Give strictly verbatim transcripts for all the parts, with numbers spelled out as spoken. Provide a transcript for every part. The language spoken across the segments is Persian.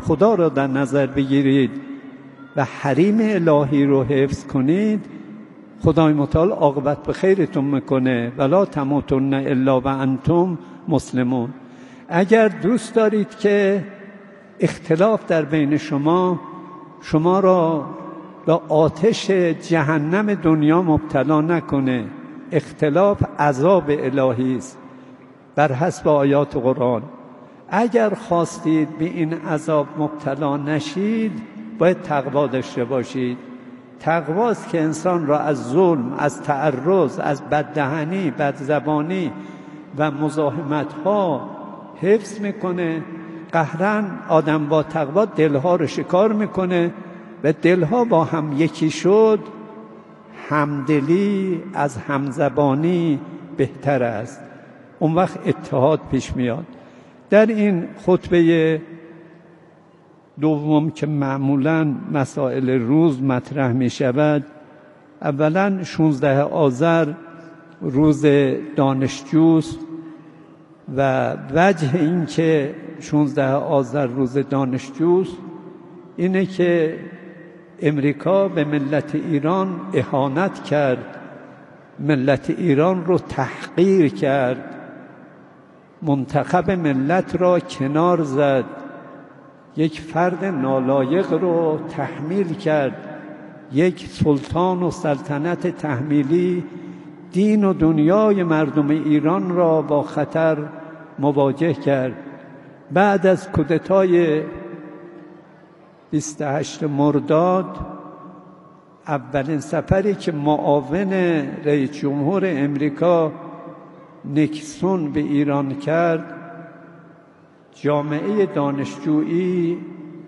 خدا را در نظر بگیرید و حریم الهی رو حفظ کنید، خدای متعال عاقبت به خیرتون میکنه. ولا تموتن الا و انتم مسلمون. اگر دوست دارید که اختلاف در بین شما شما را به آتش جهنم دنیا مبتلا نکنه، اختلاف عذاب الهی است بر حسب آیات قرآن. اگر خواستید به این عذاب مبتلا نشید، باید تقوا داشته باشید. تقواست که انسان را از ظلم، از تعرض، از بددهنی، بدزبانی و مزاحمت ها حفظ میکنه. قهرن آدم با تقوا دلها رو شکار میکنه و دلها با هم یکی شد. همدلی از همزبانی بهتر است، اون وقت اتحاد پیش میاد. در این خطبه دوم که معمولاً مسائل روز مطرح می شود، اولاً شانزده آذر روز دانشجوست و وجه این که شانزده آذر روز دانشجوست اینه که امریکا به ملت ایران اهانت کرد، ملت ایران رو تحقیر کرد، منتخب ملت را کنار زد، یک فرد نالایق رو تحمیل کرد، یک سلطان و سلطنت تحمیلی دین و دنیای مردم ایران را با خطر مواجه کرد. بعد از کودتای بیست و هشتم مرداد، اولین سفری که معاون رئیس جمهور امریکا نیکسون به ایران کرد، جامعه دانشجویی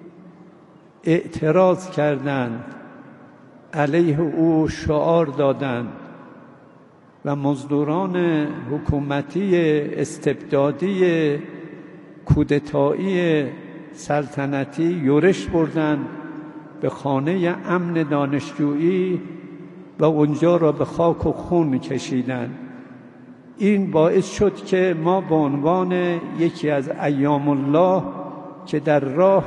اعتراض کردند، علیه او شعار دادند و مزدوران حکومتی استبدادی کودتایی سلطنتی یورش بردند به خانه امن دانشجویی و اونجا را به خاک و خون کشیدند. این باعث شد که ما به عنوان یکی از ایام الله که در راه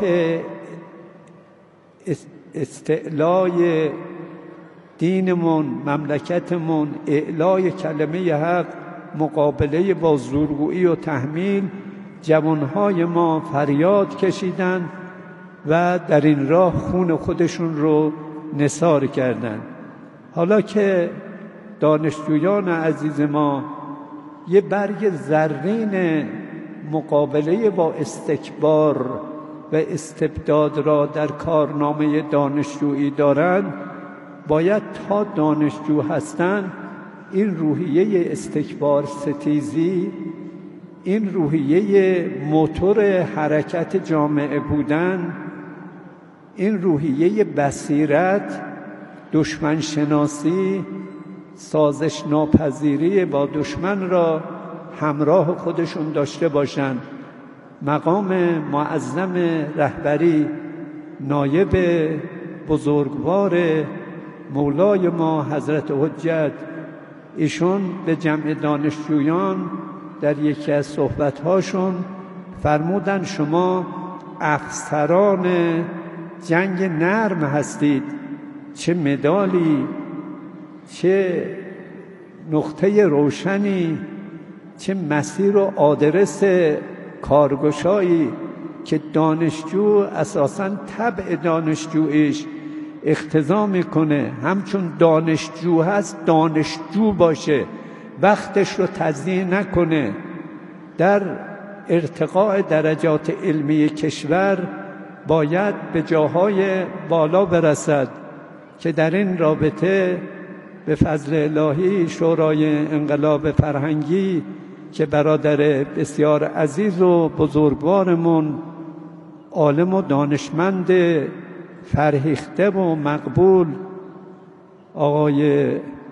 استعلای دینمون، مملکتمون، اعلای کلمه حق، مقابله با زورگویی و تحمیل، جوانهای ما فریاد کشیدند و در این راه خون خودشون رو نثار کردند. حالا که دانشجویان عزیز ما یه برگ زرین مقابله با استکبار و استبداد را در کارنامه دانشجویی دارند، باید تا دانشجو هستند این روحیه استکبار ستیزی، این روحیه موتور حرکت جامعه بودن، این روحیه بصیرت، دشمن شناسی، سازش ناپذیری با دشمن را همراه خودشون داشته باشند. مقام معظم رهبری، نایب بزرگوار مولای ما حضرت حجت، ایشون به جمع دانشجویان در یکی از صحبت‌هاشون فرمودن شما افسران جنگ نرم هستید. چه مدالی، چه نقطه روشنی، چه مسیر و آدرس کارگشایی که دانشجو اساساً طبع دانشجویش اقتضا میکنه همچون دانشجو هست دانشجو باشه، وقتش رو تضییع نکنه، در ارتقاء درجات علمی کشور باید به جاهای بالا برسد که در این رابطه به فضل الهی شورای انقلاب فرهنگی که برادر بسیار عزیز و بزرگوارمون، عالم و دانشمند فرهیخته و مقبول، آقای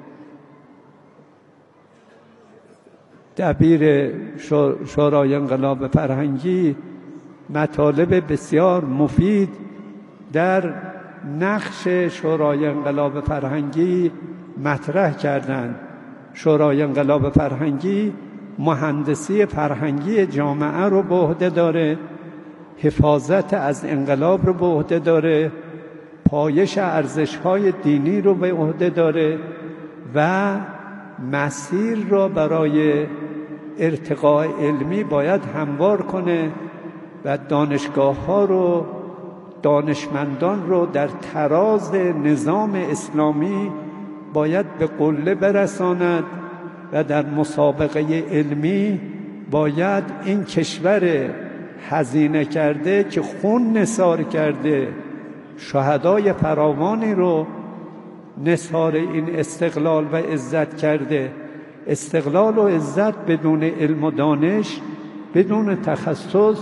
دبیر شورای انقلاب فرهنگی مطالب بسیار مفید در نقش شورای انقلاب فرهنگی مطرح کردند. شورای انقلاب فرهنگی مهندسی فرهنگی جامعه رو به عهده داره، حفاظت از انقلاب رو به عهده داره، پایش ارزش‌های دینی رو به عهده داره و مسیر را برای ارتقاء علمی باید هموار کنه و دانشگاه‌ها رو، دانشمندان رو در تراز نظام اسلامی باید به قله برساند و در مسابقه علمی باید این کشور هزینه کرده که خون نثار کرده، شهدای فراوانی رو نثار این استقلال و عزت کرده. استقلال و عزت بدون علم و دانش، بدون تخصص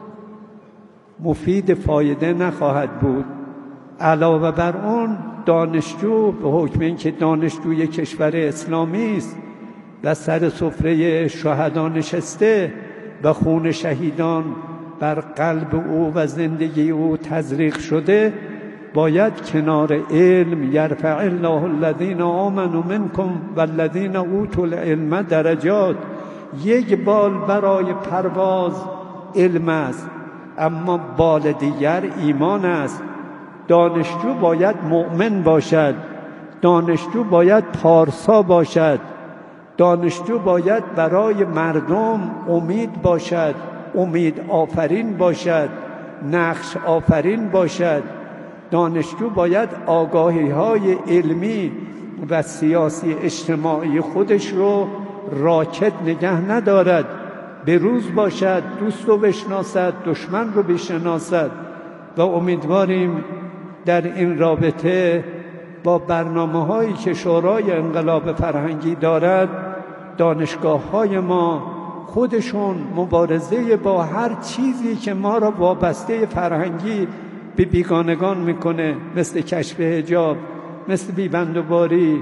مفید فایده نخواهد بود. علاوه بر اون دانشجو به حکم اینکه دانشجوی کشور اسلامی است و سر سفره شهدا نشسته و خون شهیدان بر قلب او و زندگی او تزریق شده، باید کنار علم یرفع الله الذین آمنوا منکم والذین اوتوا العلم درجات، یک بال برای پرواز علم است اما بال دیگر ایمان است. دانشجو باید مؤمن باشد، دانشجو باید پارسا باشد، دانشجو باید برای مردم امید باشد، امید آفرین باشد، نقش آفرین باشد. دانشجو باید آگاهی های علمی و سیاسی اجتماعی خودش رو راکد نگه ندارد، به روز باشد، دوست رو بشناسد، دشمن رو بشناسد. و امیدواریم در این رابطه با برنامه هایی که شورای انقلاب فرهنگی دارد، دانشگاه های ما خودشون مبارزه با هر چیزی که ما را وابسته فرهنگی به بیگانگان میکنه، مثل کشف حجاب، مثل بیبندوباری،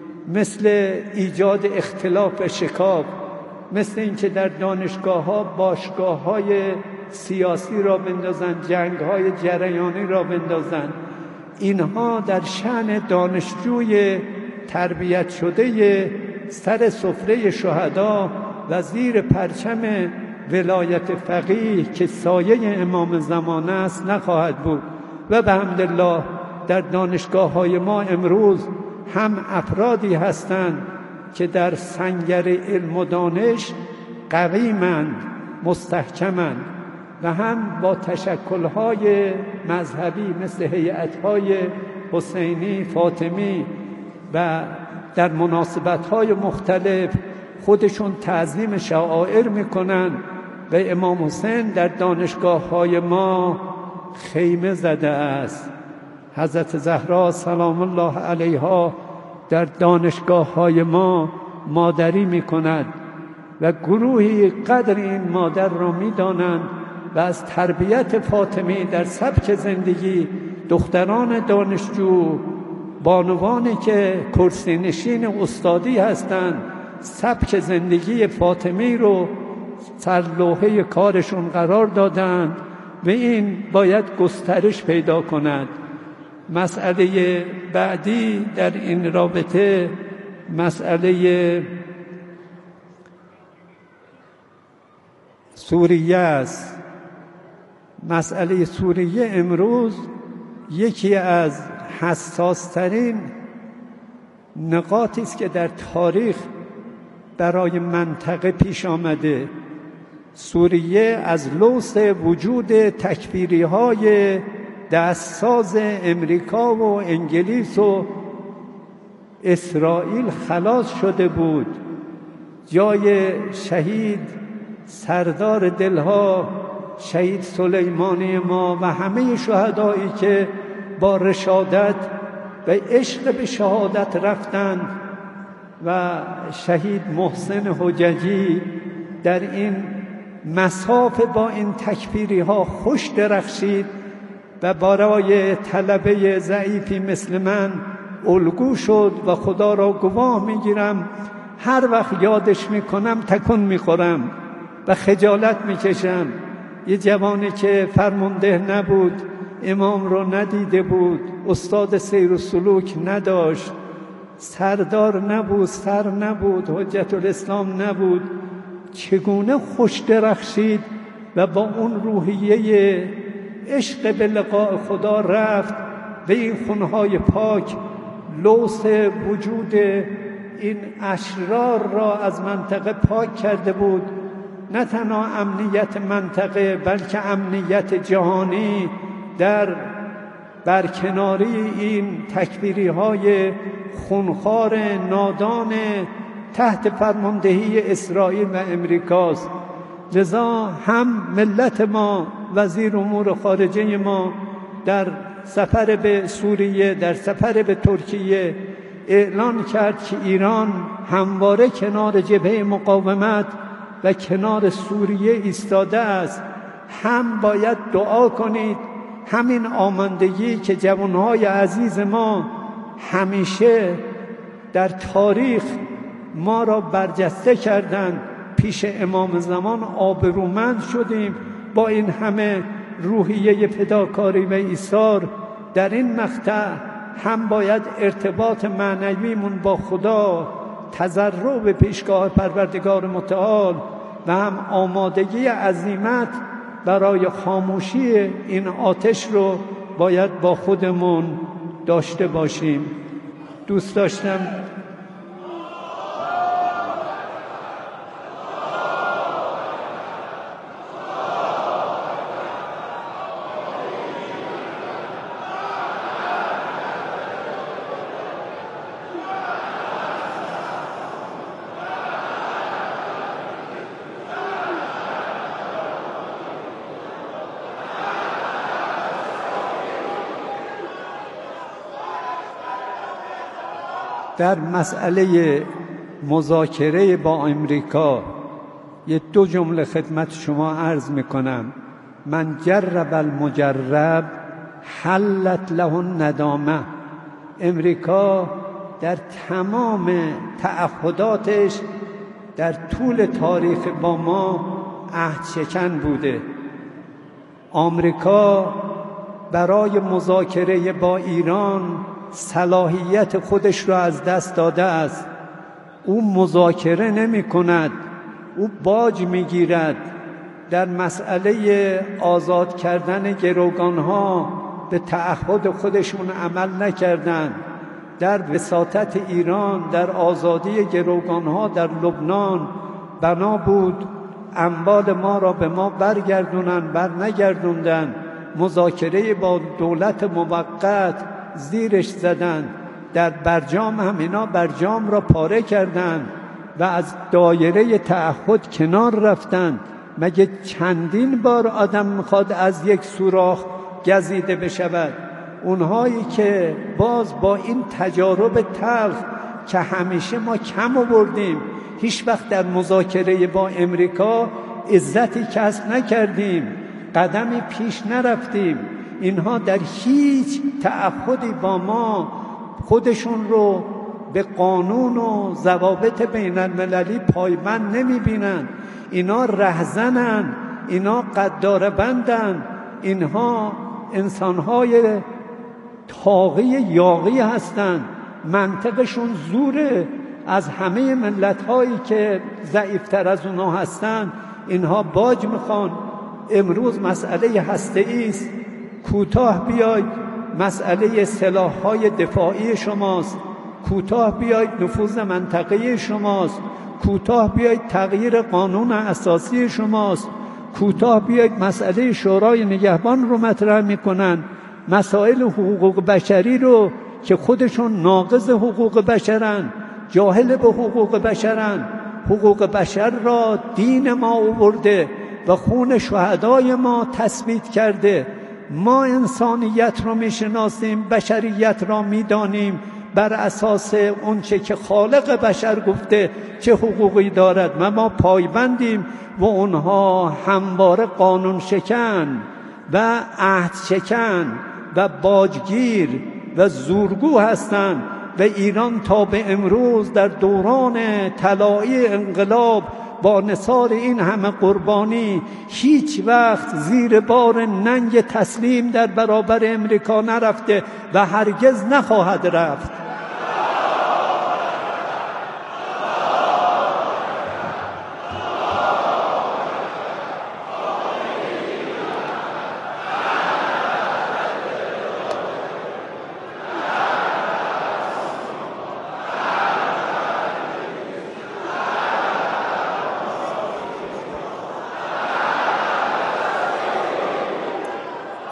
مثل ایجاد اختلاف و شکاف، مثل اینکه در دانشگاه ها باشگاه های سیاسی را بندازن، جنگ های جریانی را بندازن. اینها در شأن دانشجوی تربیت شده سر سفره شهدا و زیر پرچم ولایت فقیه که سایه امام زمان است نخواهد بود. و به حمدالله در دانشگاه های ما امروز هم افرادی هستند که در سنگر علم و دانش قویمند، مستحکمند و هم با تشکل‌های مذهبی مثل هیئت‌های حسینی، فاطمی و در مناسبت‌های مختلف خودشون تعظیم شعائر میکنن و امام حسین در دانشگاه‌های ما خیمه زده است. حضرت زهرا سلام الله علیها در دانشگاه‌های ما مادری میکند و گروهی قدر این مادر را میدانند و از تربیت فاطمی در سبک زندگی دختران دانشجو، بانوانی که کرسی نشین استادی هستند، سبک زندگی فاطمی رو سرلوحه کارشون قرار دادند و این باید گسترش پیدا کند. مسئله بعدی در این رابطه مسئله سوریه است. مسئله سوریه امروز یکی از حساس‌ترین نقاطی است که در تاریخ برای منطقه پیش آمده. سوریه از لوث وجود تکفیری‌های دستساز امریکا و انگلیس و اسرائیل خلاص شده بود. جای شهید سردار دلها، شهید سلیمانی ما و همه شهدایی که با رشادت و عشق به شهادت رفتند و شهید محسن حججی در این مساف با این تکفیری ها خوش درخشید و برای طلبه ضعیفی مثل من الگو شد و خدا را گواه میگیرم هر وقت یادش میکنم تکون میخورم و خجالت میکشم. یه جوانی که فرمانده نبود، امام رو ندیده بود، استاد سیر و سلوک نداشت، سردار نبود، سر نبود، حجت الاسلام نبود، چگونه خوش درخشید و با اون روحیه عشق به لقاء خدا رفت و این خونهای پاک لوث وجود این اشرار را از منطقه پاک کرده بود. نه تنها امنیت منطقه بلکه امنیت جهانی در برکناری این تکفیری های خونخوار نادان تحت فرماندهی اسرائیل و امریکاست. لذا هم ملت ما، وزیر امور خارجه ما در سفر به سوریه، در سفر به ترکیه اعلان کرد که ایران همواره کنار جبهه مقاومت و کنار سوریه ایستاده است. هم باید دعا کنید همین آماندگی که جوانهای عزیز ما همیشه در تاریخ ما را برجسته کردند، پیش امام زمان آبرومند شدیم. با این همه روحیه فداکاری و ایثار در این مقطع هم باید ارتباط معنویمون با خدا، تضرع به پیشگاه پروردگار متعال و هم آمادگی عزیمت برای خاموشی این آتش رو باید با خودمون داشته باشیم. دوست داشتم در مسئله مذاکره با امریکا یه دو جمله خدمت شما عرض میکنم. من جرب المجرب حلت له الندامه. امریکا در تمام تعهداتش در طول تاریخ با ما عهد شکن بوده. آمریکا برای مذاکره با ایران صلاحیت خودش را از دست داده است. او مذاکره نمی کند، او باج می گیرد. در مسئله آزاد کردن گروگانها به تعهد خودشون عمل نکردند. در وساطت ایران در آزادی گروگانها در لبنان بنا بود اموال ما را به ما برگردونن، بر نگردوندن. مذاکره با دولت موقت زیرش زدند. در برجام هم اینا برجام را پاره کردند و از دایره تعهد کنار رفتند. مگه چندین بار آدم میخواد از یک سوراخ گزیده بشود؟ اونهایی که باز با این تجارب تلخ که همیشه ما کم آوردیم، هیچ وقت در مذاکره با امریکا عزتی کسب نکردیم، قدمی پیش نرفتیم. اینها در هیچ تعهدی با ما خودشون رو به قانون و ضوابط بین المللی پایبند نمی بینن. اینا رهزنن، اینا قدار بندن، اینها انسانهای طاغی یاغی هستند. منطقشون زوره. از همه ملت‌هایی که ضعیفتر از اونها هستند اینها باج میخوان. امروز مسئله هسته‌ای است، کوتاه بیاید مسئله سلاح‌های دفاعی شماست، کوتاه بیاید نفوذ منطقه شماست، کوتاه بیاید تغییر قانون اساسی شماست، کوتاه بیاید مسئله شورای نگهبان رو مطرح میکنن، مسائل حقوق بشری رو که خودشون ناقض حقوق بشرن، جاهل به حقوق بشرن. حقوق بشر را دین ما آورده و خون شهدای ما تثبیت کرده. ما انسانیت را میشناسیم، بشریت را میدانیم، بر اساس اون چه که خالق بشر گفته چه حقوقی دارد و ما پایبندیم و اونها همواره قانون شکن و عهد شکن و باجگیر و زورگو هستند و ایران تا به امروز در دوران طلایی انقلاب با نثار این همه قربانی هیچ وقت زیر بار ننگ تسلیم در برابر امریکا نرفته و هرگز نخواهد رفت.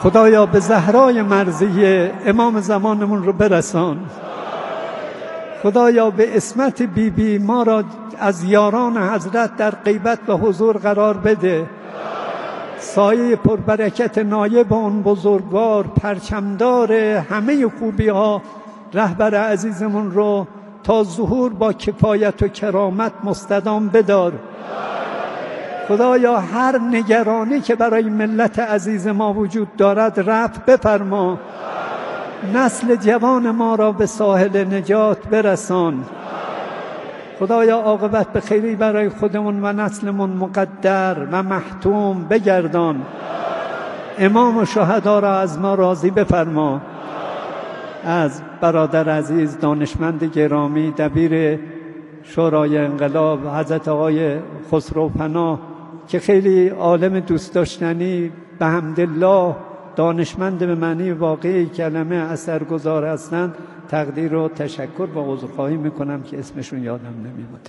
خدایا به زهرای مرضیه امام زمانمون رو برسان. خدایا به عصمت بی بی ما را از یاران حضرت در غیبت و حضور قرار بده. سایه پربرکت نایب اون بزرگوار، پرچمدار همه خوبی ها، رهبر عزیزمون رو تا ظهور با کفایت و کرامت مستدام بدار. خدایا هر نگرانی که برای ملت عزیز ما وجود دارد رفع بفرما. نسل جوان ما را به ساحل نجات برسان. خدایا عاقبت به خیری برای خودمون و نسلمون مقدر و محتوم بگردان. امام و شهدا را از ما راضی بفرما. از برادر عزیز دانشمند گرامی دبیر شورای انقلاب حضرت آقای خسرو پناه که خیلی عالم دوست داشتنی به حمدالله دانشمند به معنی واقعی کلمه اثرگذار هستند، تقدیر و تشکر و عذرخواهی میکنم که اسمشون یادم نمیاد.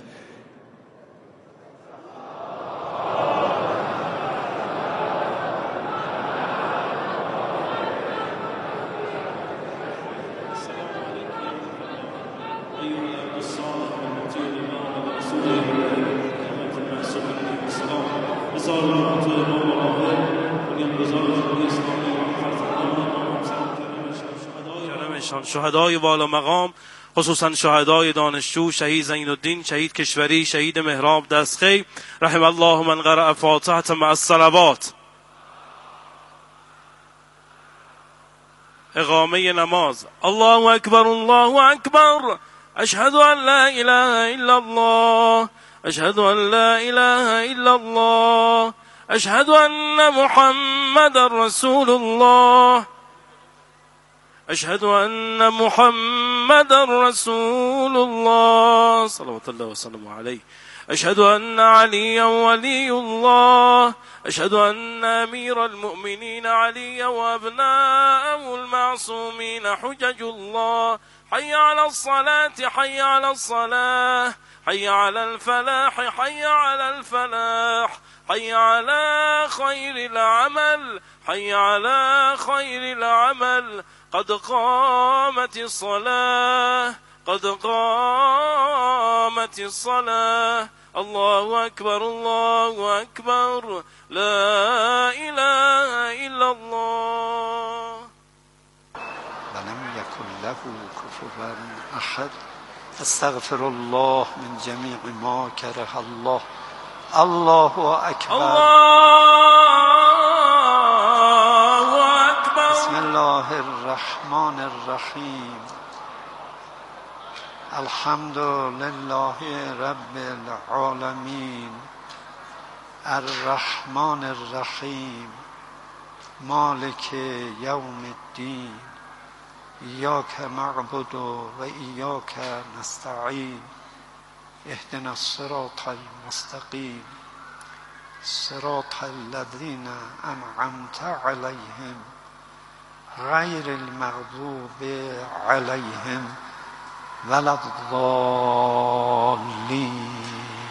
شهدای والا مقام، خصوصا شهدای دانشجو، شهید زین الدین، شهید کشوری، شهید مهراب دستخی، رحم الله من قرأ فاتحة مع الصلوات. اقامه نماز. الله اکبر الله اکبر، اشهد ان لا اله الا الله، اشهد ان لا اله الا الله، اشهد ان محمد رسول الله، اشهد ان محمد رسول الله صلوات الله وسلم عليه، اشهد ان عليا ولي الله، اشهد ان امير المؤمنين علي وابناءه المعصومين حجج الله. حي على الصلاة، حي على الصلاة، حي على الفلاح، حي على الفلاح، حي على خير العمل، حي على خير العمل. قد قامت الصلاة، قد قامت الصلاة. الله أكبر الله أكبر، لا إله إلا الله. ولم يكن له كفوا أحد. استغفر الله من جميع ما كره الله. الله أكبر. الله أكبر. بسم الله الرحمن الرحيم. الحمد لله رب العالمين الرحمن الرحيم مالك يوم الدين إياك نعبد وإياك نستعين اهدنا الصراط المستقيم صراط الذين أنعمت عليهم غير المغضوب عليهم ولا الضالين.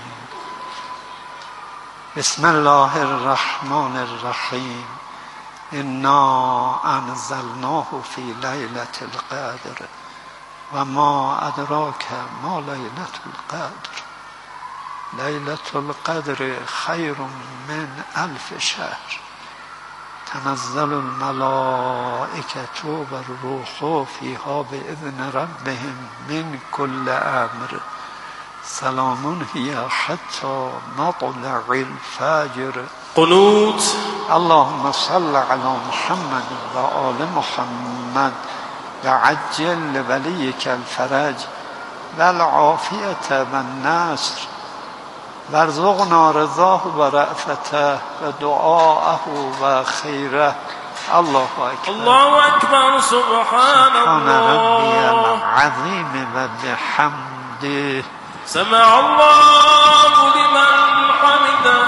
بسم الله الرحمن الرحيم. إنا أنزلناه في ليلة القدر وما أدراك ما ليلة القدر. ليلة القدر خير من ألف شهر. تنزل الملائكة والروح فيها بإذن ربهم من كل أمر سلام هي حتى مطلع الفجر. قنوت. اللهم صل على محمد وآل محمد وعجل لوليك الفرج والعافية والنصر وارزقنا رضاه ورأفته ودعاءه وخيره. الله أكبر. الله أكبر. سبحان الله الله العظيم وبحمده. سمع الله لمن حمده.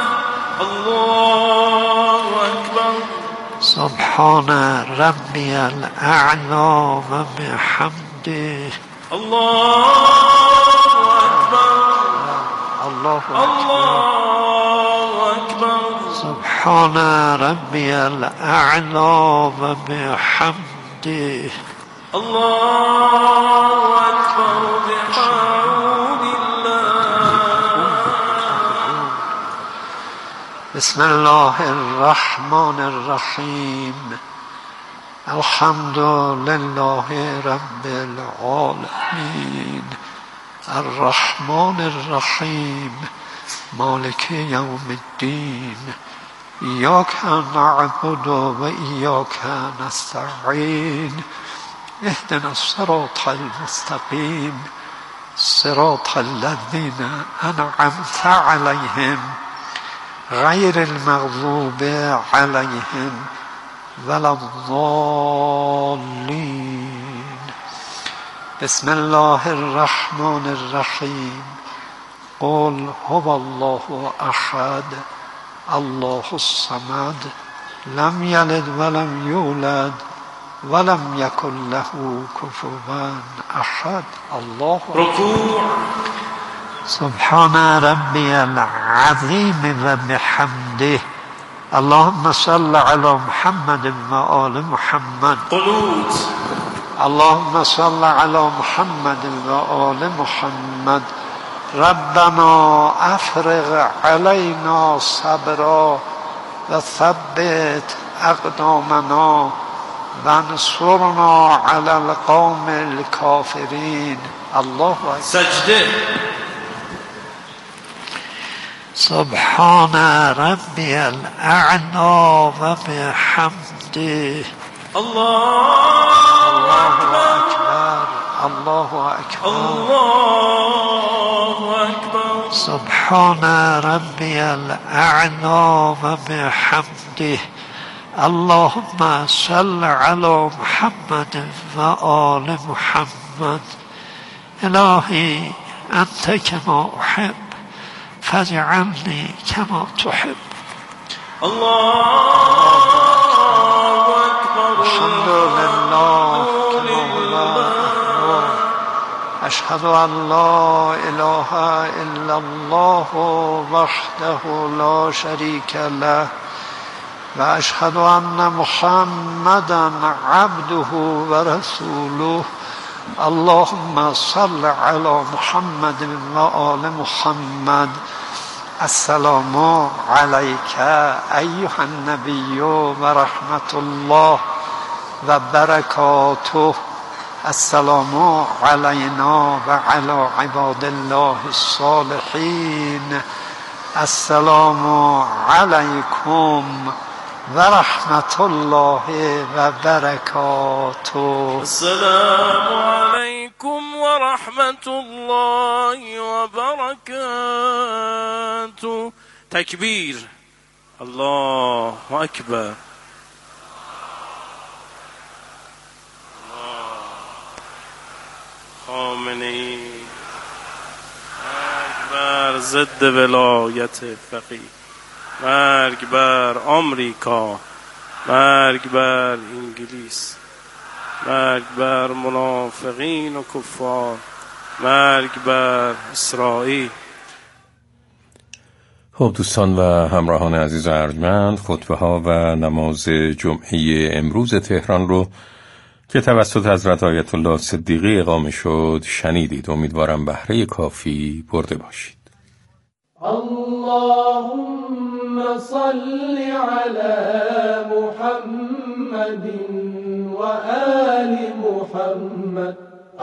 الله أكبر. سبحان ربي الأعلى وبحمده. الله أكبر. الله الله أكبر. سبحان ربي الأعلى وبحمده. الله أكبر بحمد الله. بسم الله الرحمن الرحيم. الحمد لله رب العالمين الرحمن الرحيم مالك يوم الدين إياك نعبد وإياك نستعين اهدنا الصراط المستقيم صراط الذين أنعمت عليهم غير المغضوب عليهم ولا الضالين. بسم الله الرحمن الرحيم. قل هو الله أحد الله الصمد لم يلد ولم يولد ولم يكن له كفوا أحد. الله ركوع. سبحان ربي العظيم وبحمده. اللهم صل على محمد وآل محمد. قنوت. اللهم صل على محمد وآل محمد. ربنا افرغ علينا صبرا وثبت اقدامنا وانصرنا على القوم الكافرين. الله أكبر. سجده. سبحان ربي الأعلى وبحمده. الله أكبر. الله أكبر. الله أكبر. سبحان ربي الأعلى وبحمده. اللهم صل على محمد وآل محمد. إلهي أنت كما أحب فاجعلني كما تحب. الله أكبر. الحمد لله أشهد أن لا إله إلا الله وحده لا شريك له وأشهد أن محمدا عبده ورسوله. اللهم صل على محمد وآل محمد. السلام عليك أيها النبي ورحمة الله وبركاته. السلام علينا وعلى عباد الله الصالحين. السلام عليكم ورحمة الله وبركاته. السلام عليكم ورحمة الله وبركاته. تكبير. الله أكبر. خامنه‌ای مرگ بر ضد ولایت فقیه، مرگ بر آمریکا، مرگ بر انگلیس، مرگ بر منافقین و کفار، مرگ بر اسرائیل. خب دوستان و همراهان عزیز و ارجمند، خطبه ها و نماز جمعه امروز تهران رو که توسط حضرت آیت الله صدیقی اقامه شد شنیدید. امیدوارم بهره کافی برده باشید. اللهم صل على محمد و آل محمد.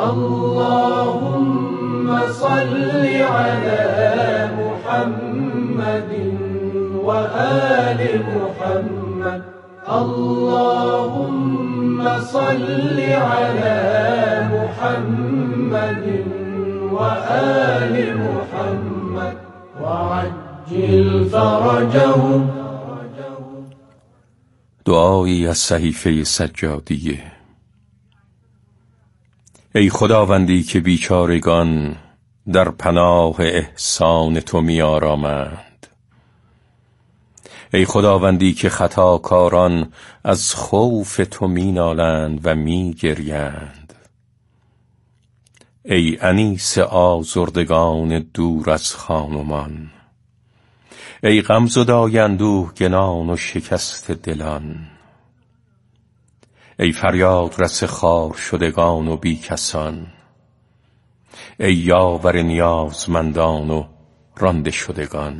اللهم صل على محمد و آل محمد. اللهم صل على محمد و آل محمد وعجل فرجهم. دعایی از صحیفه سجادیه. ای خداوندی که بیچارگان در پناه احسان تو می آرامند. ای خداوندی که خطاکاران از خوف تو می نالند و می گریند. ای انیس آزردگان دور از خانمان. ای غمزدای اندوهگنان و شکست دلان، ای فریاد رس خار شدگان و بی کسان، ای یاور نیازمندان و رانده شدگان.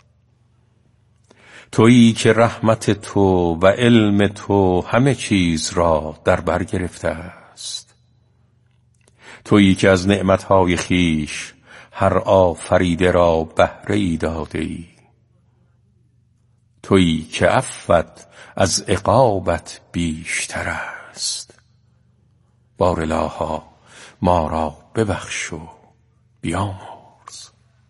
تویی که رحمت تو و علم تو همه چیز را در بر گرفته است. تویی که از نعمتهای خیش هر آفریده را بهره ای داده ای. تویی که عفوت از عقابت بیشتر است. بارالها ما را ببخش و بیامرز.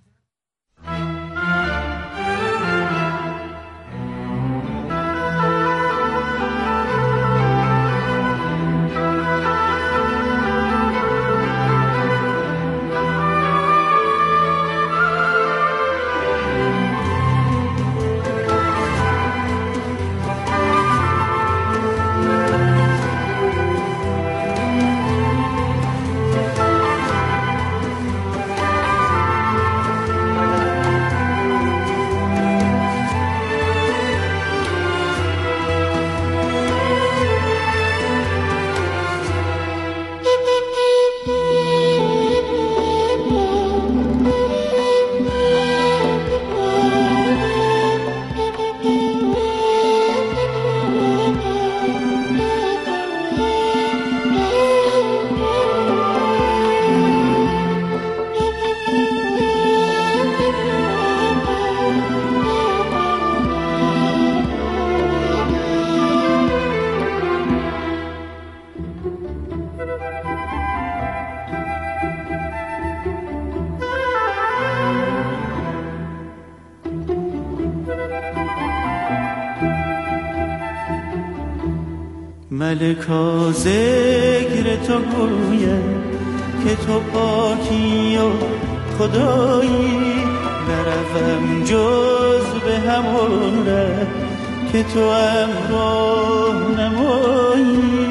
ملکا ذکر تو گوید که تو پاکی و خدایی، نروم جز به همون ره که تو امرو نمایی.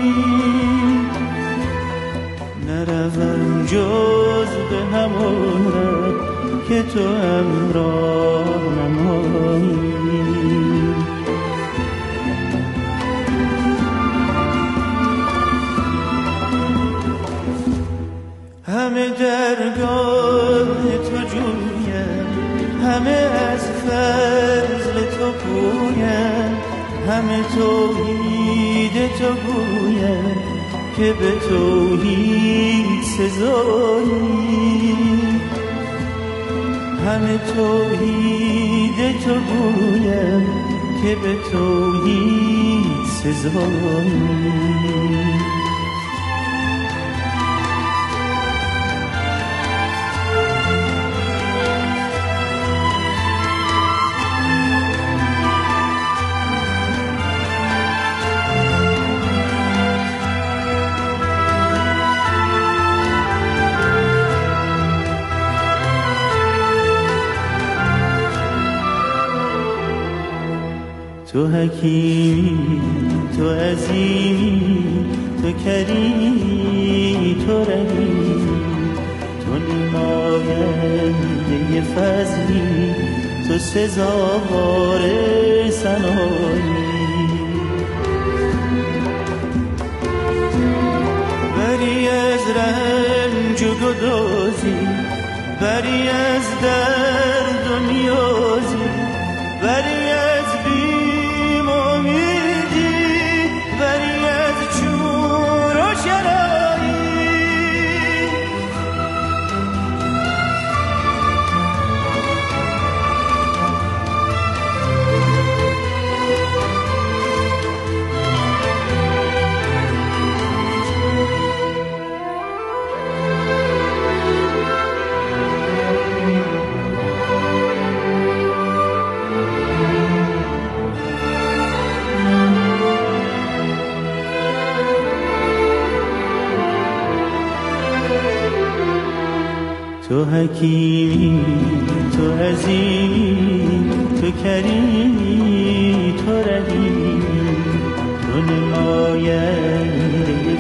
نروم جز به همون ره که تو امرو نمایی. همه درگاه تو جویم، همه از فضل تو پویم، همه توحید تو گویم که به توحید سزایی. همه توحید تو گویم که به توحید سزایی. تو حکیمی، تو عظیمی، تو کریمی، تو رحیمی، تو نماینده فضلی، تو سزاوار ثنایی. بری از رنج و گدازی، بری از درد و نیازی، بری از بیم و امیدی، بری از چور و شرایی. تو حکیمی، تو عظیمی، تو کریمی، تو رحیمی، تو نماینده